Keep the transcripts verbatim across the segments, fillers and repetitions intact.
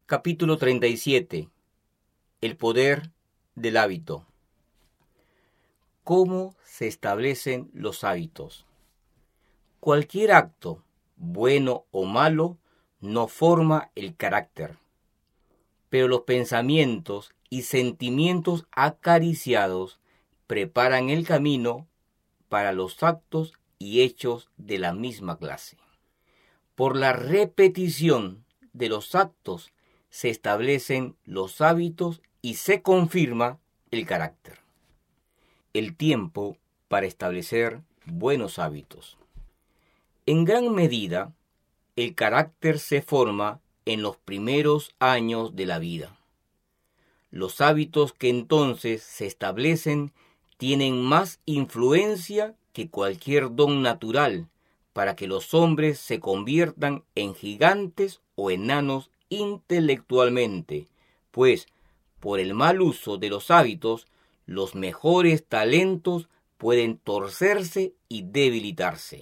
Capítulo treinta y siete. El poder del hábito. ¿Cómo se establecen los hábitos? Cualquier acto, bueno o malo, no forma el carácter, pero los pensamientos y sentimientos acariciados preparan el camino para los actos y hechos de la misma clase. Por la repetición de los actos se establecen los hábitos y se confirma el carácter. El tiempo para establecer buenos hábitos. En gran medida, el carácter se forma en los primeros años de la vida. Los hábitos que entonces se establecen tienen más influencia que cualquier don natural para que los hombres se conviertan en gigantes o enanos intelectualmente, pues por el mal uso de los hábitos, los mejores talentos pueden torcerse y debilitarse.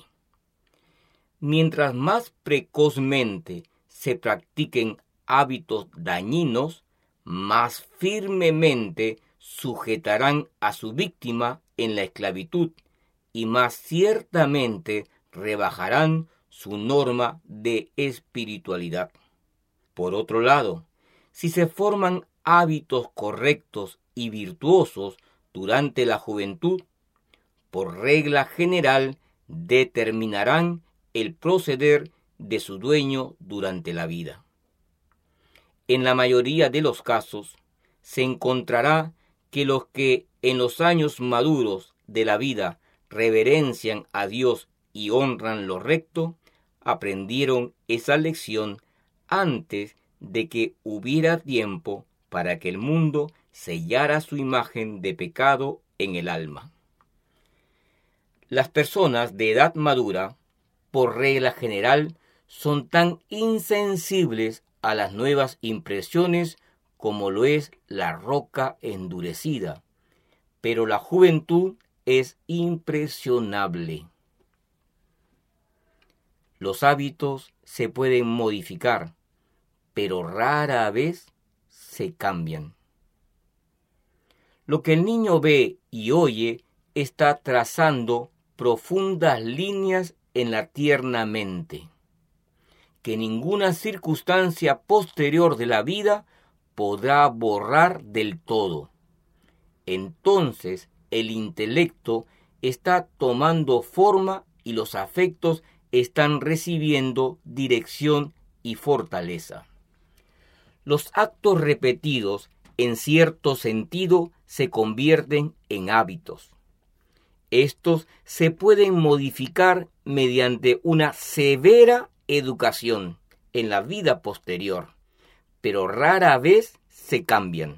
Mientras más precozmente se practiquen hábitos dañinos, más firmemente sujetarán a su víctima en la esclavitud y más ciertamente rebajarán su norma de espiritualidad. Por otro lado, si se forman hábitos correctos y virtuosos durante la juventud, por regla general determinarán el proceder de su dueño durante la vida. En la mayoría de los casos, se encontrará que los que en los años maduros de la vida reverencian a Dios y honran lo recto, aprendieron esa lección antes de que hubiera tiempo para que el mundo sellara su imagen de pecado en el alma. Las personas de edad madura, por regla general, son tan insensibles a las nuevas impresiones como lo es la roca endurecida, pero la juventud es impresionable. Los hábitos se pueden modificar, pero rara vez se cambian. Lo que el niño ve y oye está trazando profundas líneas en la tierna mente, que ninguna circunstancia posterior de la vida podrá borrar del todo. Entonces el intelecto está tomando forma y los afectos están recibiendo dirección y fortaleza. Los actos repetidos, en cierto sentido, se convierten en hábitos. Estos se pueden modificar mediante una severa educación en la vida posterior, pero rara vez se cambian.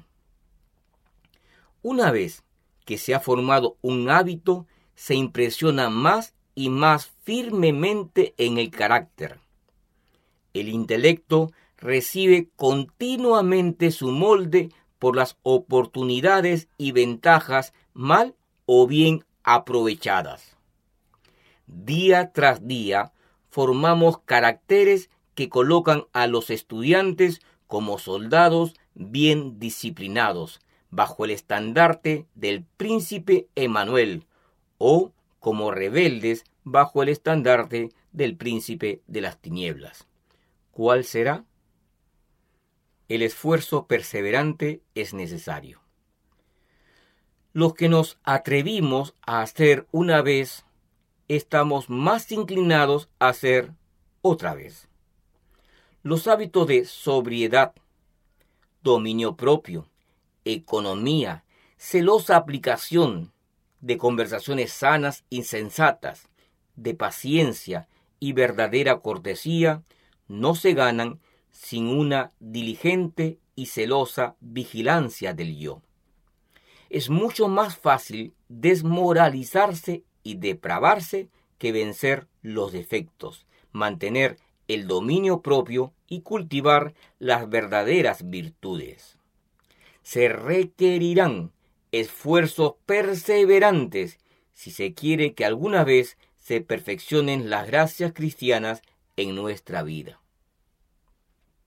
Una vez que se ha formado un hábito, se impresiona más y más firmemente en el carácter. El intelecto recibe continuamente su molde por las oportunidades y ventajas mal o bien aprovechadas. Día tras día formamos caracteres que colocan a los estudiantes como soldados bien disciplinados bajo el estandarte del príncipe Emmanuel o como rebeldes bajo el estandarte del príncipe de las tinieblas. ¿Cuál será? El esfuerzo perseverante es necesario. Los que nos atrevimos a hacer una vez, estamos más inclinados a hacer otra vez. Los hábitos de sobriedad, dominio propio, economía, celosa aplicación de conversaciones sanas y sensatas, de paciencia y verdadera cortesía, no se ganan sin una diligente y celosa vigilancia del yo. Es mucho más fácil desmoralizarse y depravarse que vencer los defectos, mantener el dominio propio y cultivar las verdaderas virtudes. Se requerirán esfuerzos perseverantes si se quiere que alguna vez se perfeccionen las gracias cristianas en nuestra vida.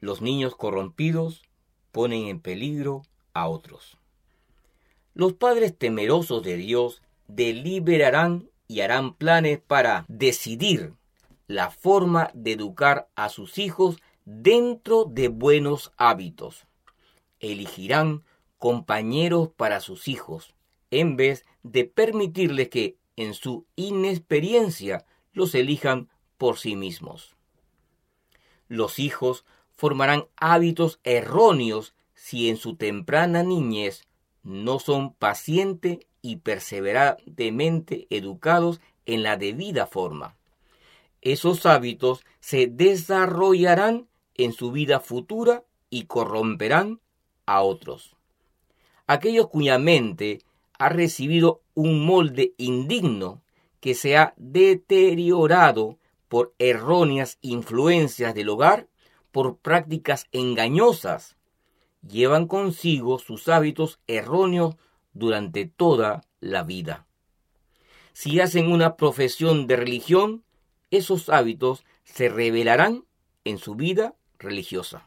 Los niños corrompidos ponen en peligro a otros. Los padres temerosos de Dios deliberarán y harán planes para decidir la forma de educar a sus hijos dentro de buenos hábitos. Elegirán compañeros para sus hijos, en vez de permitirles que, en su inexperiencia, los elijan por sí mismos. Los hijos formarán hábitos erróneos si en su temprana niñez no son pacientes y perseverantemente educados en la debida forma. Esos hábitos se desarrollarán en su vida futura y corromperán a otros. Aquellos cuya mente ha recibido un molde indigno que se ha deteriorado por erróneas influencias del hogar, por prácticas engañosas, llevan consigo sus hábitos erróneos durante toda la vida. Si hacen una profesión de religión, esos hábitos se revelarán en su vida religiosa.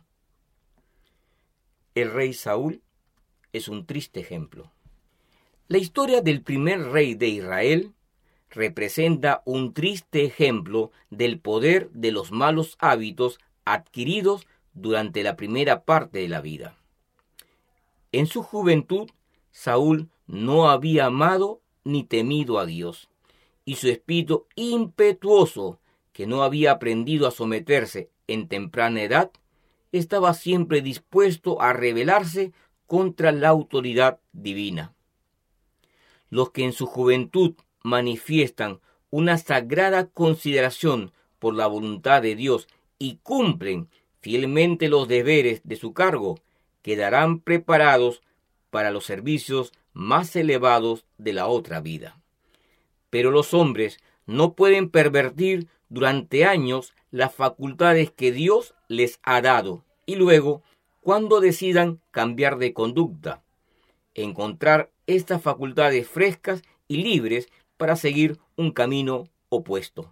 El rey Saúl es un triste ejemplo. La historia del primer rey de Israel representa un triste ejemplo del poder de los malos hábitos adquiridos durante la primera parte de la vida. En su juventud, Saúl no había amado ni temido a Dios, y su espíritu impetuoso, que no había aprendido a someterse en temprana edad, estaba siempre dispuesto a rebelarse contra la autoridad divina. Los que en su juventud manifiestan una sagrada consideración por la voluntad de Dios y cumplen fielmente los deberes de su cargo, quedarán preparados para los servicios más elevados de la otra vida. Pero los hombres no pueden pervertir durante años las facultades que Dios les ha dado y luego, cuando decidan cambiar de conducta, encontrar estas facultades frescas y libres para seguir un camino opuesto.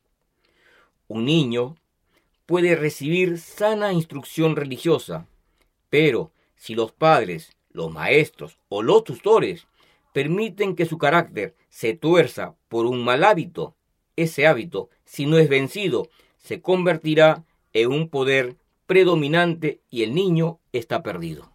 Un niño puede recibir sana instrucción religiosa, pero si los padres, los maestros o los tutores permiten que su carácter se tuerza por un mal hábito, ese hábito, si no es vencido, se convertirá en un poder predominante y el niño está perdido.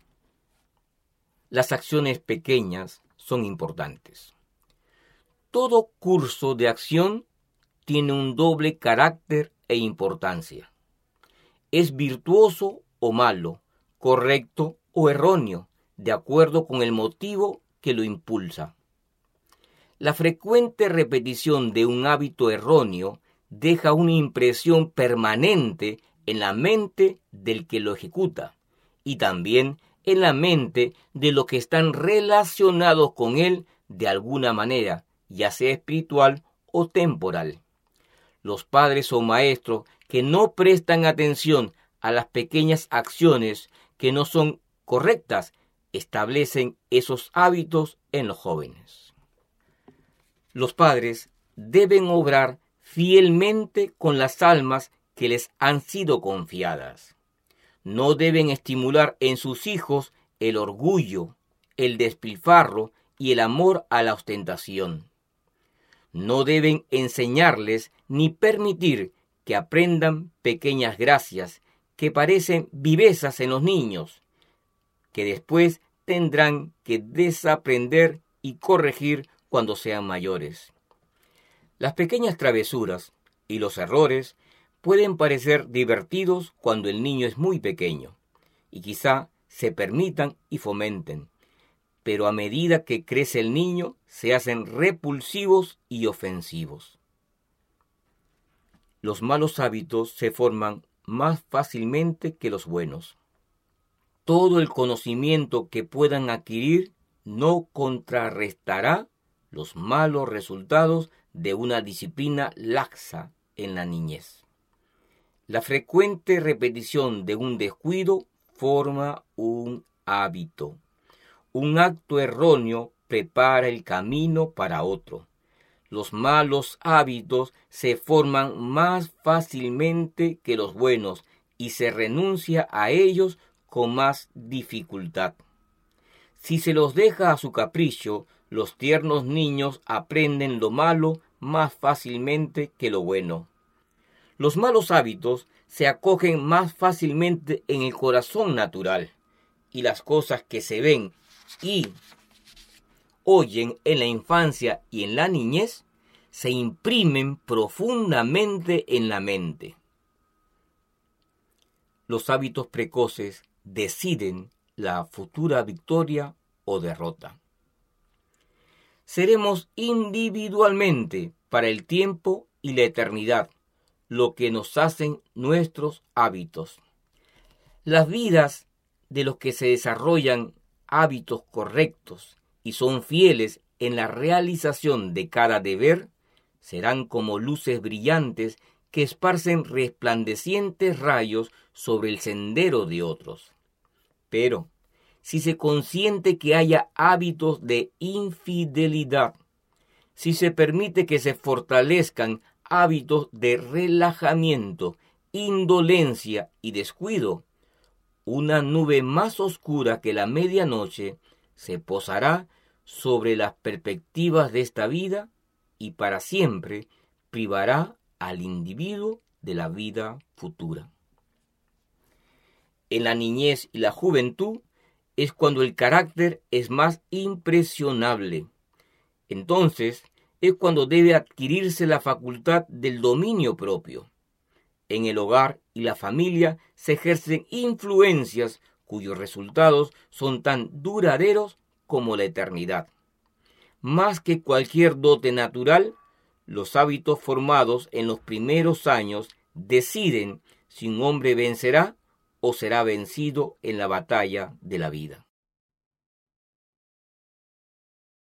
Las acciones pequeñas son importantes. Todo curso de acción tiene un doble carácter e importancia. Es virtuoso o malo, correcto o erróneo, de acuerdo con el motivo que lo impulsa. La frecuente repetición de un hábito erróneo deja una impresión permanente en la mente del que lo ejecuta y también en la mente de los que están relacionados con él de alguna manera, ya sea espiritual o temporal. Los padres o maestros que no prestan atención a las pequeñas acciones que no son correctas establecen esos hábitos en los jóvenes. Los padres deben obrar fielmente con las almas que les han sido confiadas. No deben estimular en sus hijos el orgullo, el despilfarro y el amor a la ostentación. No deben enseñarles ni permitir que aprendan pequeñas gracias que parecen vivezas en los niños, que después tendrán que desaprender y corregir cuando sean mayores. Las pequeñas travesuras y los errores pueden parecer divertidos cuando el niño es muy pequeño, y quizá se permitan y fomenten, pero a medida que crece el niño se hacen repulsivos y ofensivos. Los malos hábitos se forman más fácilmente que los buenos. Todo el conocimiento que puedan adquirir no contrarrestará los malos resultados de una disciplina laxa en la niñez. La frecuente repetición de un descuido forma un hábito. Un acto erróneo prepara el camino para otro. Los malos hábitos se forman más fácilmente que los buenos y se renuncia a ellos con más dificultad. Si se los deja a su capricho, los tiernos niños aprenden lo malo más fácilmente que lo bueno. Los malos hábitos se acogen más fácilmente en el corazón natural, y las cosas que se ven y oyen en la infancia y en la niñez se imprimen profundamente en la mente. Los hábitos precoces deciden la futura victoria o derrota. Seremos individualmente para el tiempo y la eternidad lo que nos hacen nuestros hábitos. Las vidas de los que se desarrollan hábitos correctos y son fieles en la realización de cada deber serán como luces brillantes que esparcen resplandecientes rayos sobre el sendero de otros. Pero, si se consiente que haya hábitos de infidelidad, si se permite que se fortalezcan hábitos de relajamiento, indolencia y descuido, una nube más oscura que la medianoche se posará sobre las perspectivas de esta vida y para siempre privará al individuo de la vida futura. En la niñez y la juventud es cuando el carácter es más impresionable. Entonces es cuando debe adquirirse la facultad del dominio propio. En el hogar y la familia se ejercen influencias cuyos resultados son tan duraderos como la eternidad. Más que cualquier dote natural, los hábitos formados en los primeros años deciden si un hombre vencerá o será vencido en la batalla de la vida.